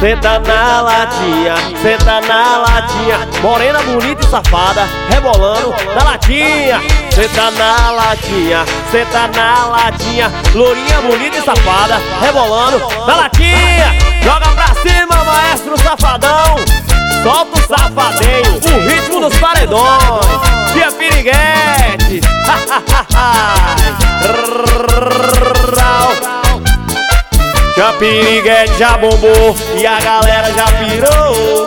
senta na latinha, senta na latinha. Morena bonita e safada, rebolando na latinha. Senta na latinha, senta na latinha. Lourinha bonita e safada, rebolando na latinha. Joga pra cima, maestro safadão. Solta o safadinho, o ritmo dos paredões. Tia Piriguete. Tia Piriguete já bombou e a galera já pirou.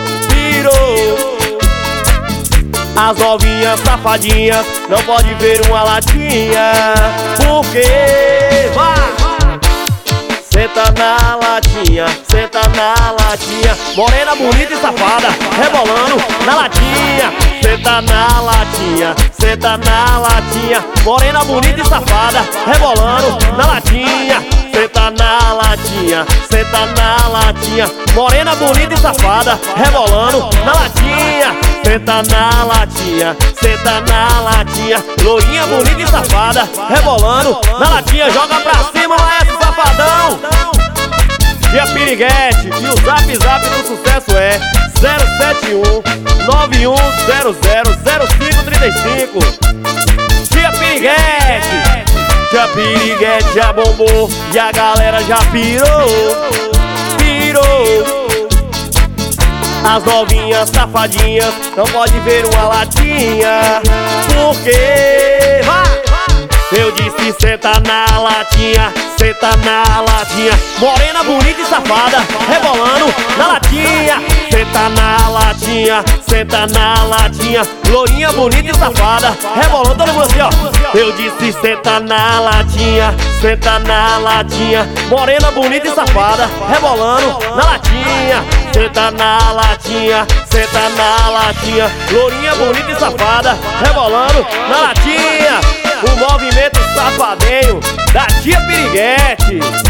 As novinhas safadinhas não pode ver uma latinha, porque vai. Senta na latinha, senta na latinha. Morena bonita e safada, rebolando na latinha. Senta na latinha, senta na latinha. Morena bonita e safada, rebolando na latinha. Senta na latinha, senta na latinha. Morena bonita e safada, rebolando na latinha. Senta na latinha, senta na latinha. Lourinha bonita e safada, rebolando na latinha. Joga pra cima, maestro safadão. Tia Piriguete, e o zap do sucesso é 071-9100-0535. Tia Piriguete. Tia Piriguete já bombou e a galera já pirou. As novinhas safadinhas não pode ver uma latinha, porque eu disse senta na latinha, senta na latinha. Morena bonita e safada, rebolando na latinha. Senta na latinha, senta na latinha. Lourinha bonita e safada, rebolando todo mundo assim, ó. Eu disse senta na latinha, senta na latinha. Morena bonita e safada, rebolando na latinha. Senta na latinha, senta na latinha. Lourinha bonita e safada, rebolando na latinha. O movimento safadinho da Tia Piriguete.